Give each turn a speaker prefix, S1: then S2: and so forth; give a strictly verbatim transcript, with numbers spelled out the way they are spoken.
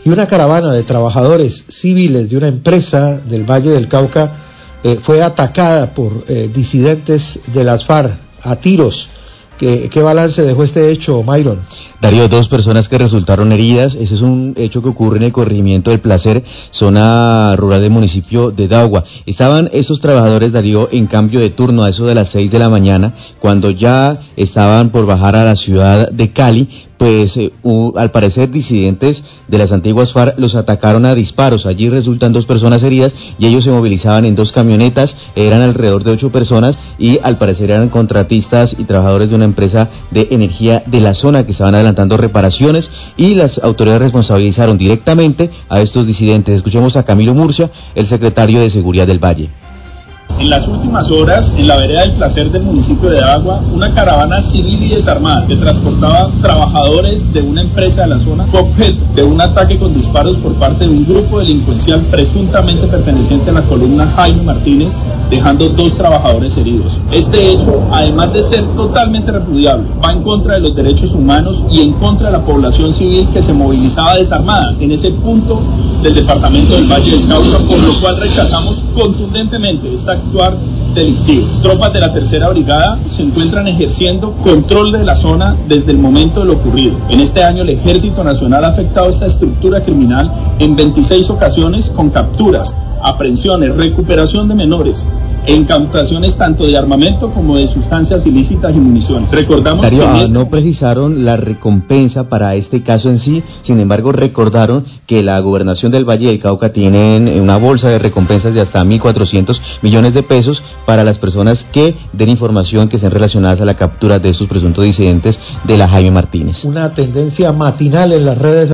S1: y una caravana de trabajadores civiles de una empresa del Valle del Cauca eh, fue atacada por eh, disidentes de las FARC a tiros. ¿Qué, qué balance dejó este hecho, Myron?
S2: Darío, dos personas que resultaron heridas. Ese es un hecho que ocurre en el corregimiento del Placer, zona rural del municipio de Daugua. Estaban esos trabajadores, Darío, en cambio de turno a eso de las seis de la mañana, cuando ya estaban por bajar a la ciudad de Cali. Pues eh, uh, al parecer disidentes de las antiguas FARC los atacaron a disparos. Allí resultan dos personas heridas y ellos se movilizaban en dos camionetas, eran alrededor de ocho personas y al parecer eran contratistas y trabajadores de una empresa de energía de la zona que estaban adelantando reparaciones y las autoridades responsabilizaron directamente a estos disidentes. Escuchemos a Camilo Murcia, el secretario de Seguridad del Valle.
S3: En las últimas horas, en la vereda del Placer del municipio de Daugua, una caravana civil y desarmada que transportaba trabajadores de una empresa de la zona fue objeto de un ataque con disparos por parte de un grupo delincuencial presuntamente perteneciente a la columna Jaime Martínez, dejando dos trabajadores heridos. Este hecho, además de ser totalmente repudiable, va en contra de los derechos humanos y en contra de la población civil que se movilizaba desarmada en ese punto del departamento del Valle del Cauca, por lo cual rechazamos contundentemente esta actuar delictivo. Tropas de la tercera brigada se encuentran ejerciendo control de la zona desde el momento de lo ocurrido. En este año el Ejército Nacional ha afectado esta estructura criminal en veintiséis ocasiones con capturas, aprehensiones, recuperación de menores e incautaciones tanto de armamento como de sustancias ilícitas y municiones. Recordamos
S2: Darío,
S3: que
S2: ah,
S3: este...
S2: no precisaron la recompensa para este caso en sí, sin embargo recordaron que la gobernación del Valle del Cauca tiene una bolsa de recompensas de hasta mil cuatrocientos millones de pesos para las personas que den información que estén relacionadas a la captura de estos presuntos disidentes de la Jaime Martínez.
S1: Una tendencia matinal en las redes